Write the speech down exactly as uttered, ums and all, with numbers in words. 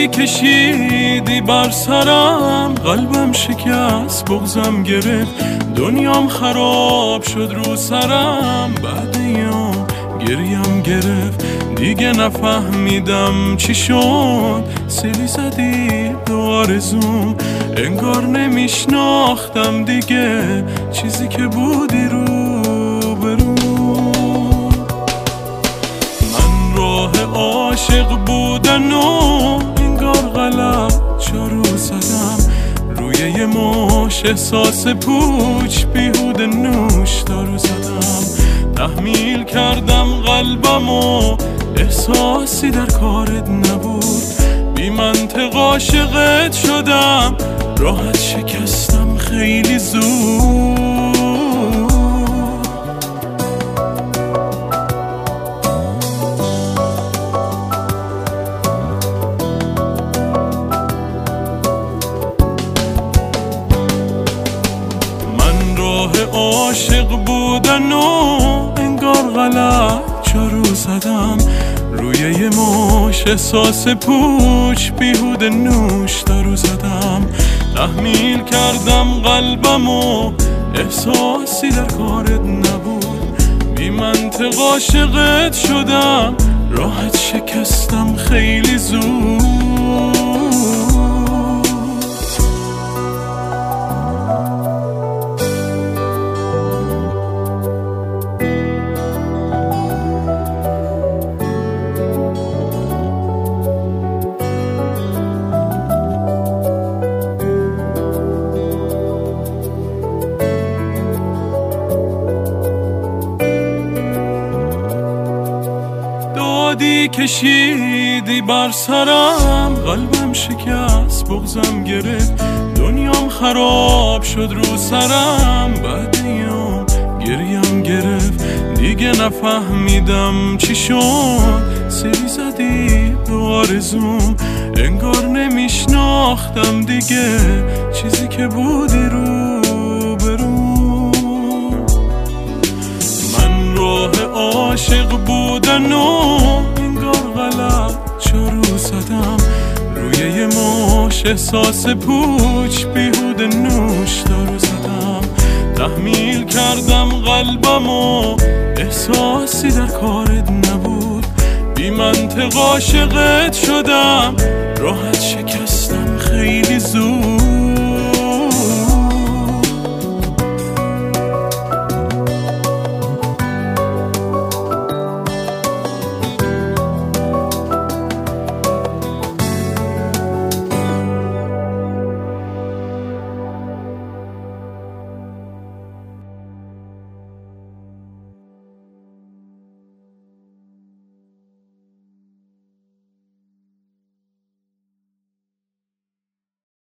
کشیدی بر سرم، قلبم شکست بغزم گرفت، دنیام خراب شد رو سرم. بعد ایام گریم گرفت، دیگه نفهمیدم چی شد. سیلی زدی به آرزوم، انگار نمیشناختم دیگه چیزی که بودی رو برو. من راه عاشق بودن و انگار غلط چارو زدم، روی یه ماش احساس پوچ بیهوده نوش دارو زدم. تحمیل کردم قلبم و احساسی در کارت نبود، بی منطق عاشقت شدم، راحت شکستم خیلی زود. من راه عاشق بودن و انگار غلط چارو زدم، روی یه ماش احساس پوچ بیهوده نوش دارو زدم. تحمیل کردم قلبم و احساسی در کارت نبود، بی منطق عاشقت شدم، راحت شکستم خیلی زود. دادی کشیدی بر سرم، قلبم شکست بغزم گرفت، دنیام خراب شد رو سرم. بعد ایام گریم گرفت، دیگه نفهمیدم چی شد. سیلی زدی به آرزوم، انگار نمیشناختم دیگه چیزی که بودی رو برو. من راه عاشق بودن و انگار غلط چارو زدم، روی یه ماش احساس پوچ بیهوده نوش دارو زدم. تحمیل کردم قلبم و احساسی در کارت نبود، بی منطق عاشقت شدم، راحت شکست